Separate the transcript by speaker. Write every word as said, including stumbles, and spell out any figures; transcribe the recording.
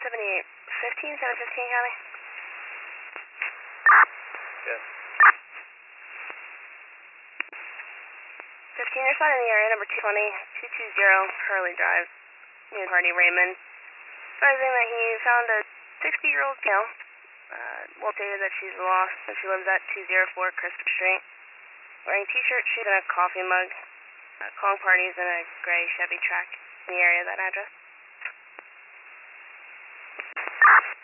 Speaker 1: seventy-eight fifteen, seven fifteen, Cali.
Speaker 2: Yes.
Speaker 1: fifteen, you're spotted in the area, number two twenty, two twenty Hurley Drive, New Party, Raymond. Advising that he found a sixty-year-old female, uh, well stated that she's lost and she lives at two oh four Crisp Street. Wearing t-shirt, shoes, and a coffee mug. Uh, calling parties in a gray Chevy Track in the area of that address.